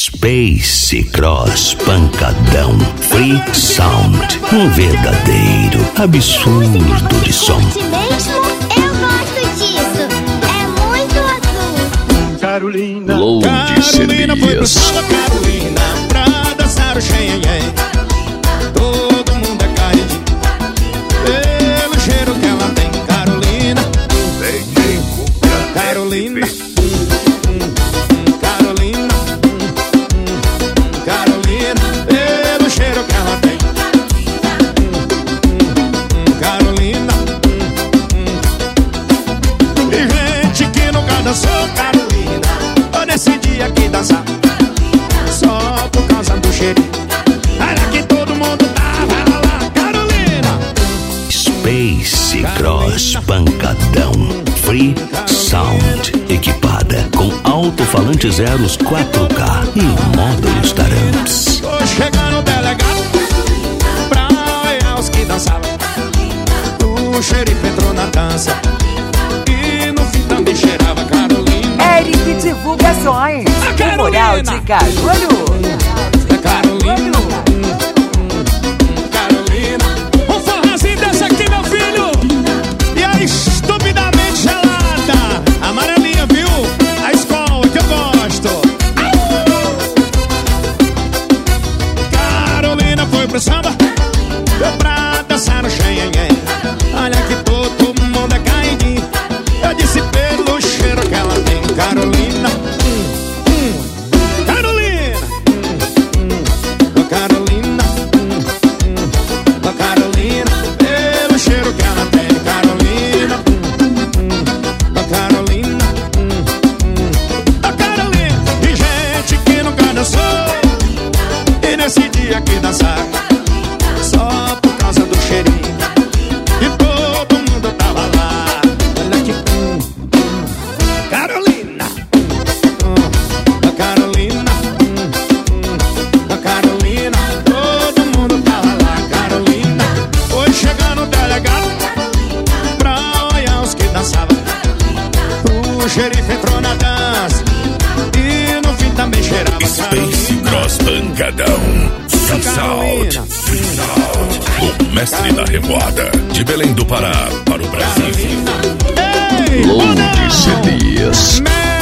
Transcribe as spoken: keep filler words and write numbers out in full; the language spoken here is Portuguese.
Space Cross Pancadão Free Sound. Um verdadeiro absurdo de som. Mesmo? Eu gosto disso. É muito azul. Carolina, Load Carolina foi pro C Ds. samba Carolina pra dançar o xenhenhen. Todo mundo é caidinho pelo cheiro que ela tem. Carolina, Carolina, Carolina, Carolina, pelo cheiro que ela tem. Carolina, e gente que nunca dançou Carolina, ou nesse dia que dançar só por causa do cheirinho. Olha que todo mundo tava lá. Carolina, Space Cross Pancadão Free Sound. Equipada com alto-falante zeros quatro K e módulos taramps. tô chegando o delegado pra olhar os que dançavam. O xerife entrou na dança e no fim também cheirava Carolina. Eric Divulgações. A Carolina. Memorial de Cajueiro. Carolina, Carolina, um forrazinho desse aqui, meu filho. E a estupidamente gelada, amarelinha, viu? A escola que eu gosto. Carolina foi pro samba, deu pra dançar no xenhenhen. Olha que todo mundo é caidinho. Eu disse pelo cheiro que ela tem. Carolina, hum, hum. Carolina, oh Carolina, hum, hum. Oh Carolina, pelo cheiro que ela tem. Carolina, hum, hum. Oh Carolina, hum, hum. Oh Carolina, e gente que nunca dançou, e nesse dia que dançar só por causa do cheirinho. E todo mundo tava lá. Olha que hum, hum. Carolina, hum, oh Carolina, hum, hum. Oh Carolina, todo mundo tava lá. Carolina, foi chegando o delegado pra olhar os que dançavam. O xerife entrou na dança e no fim também cheirava. Space Cross Pancadão Free Sound, Free Sound. O mestre da revoada, de Belém do Pará para o Brasil. Ei, Load Bonão! C Ds. Mestre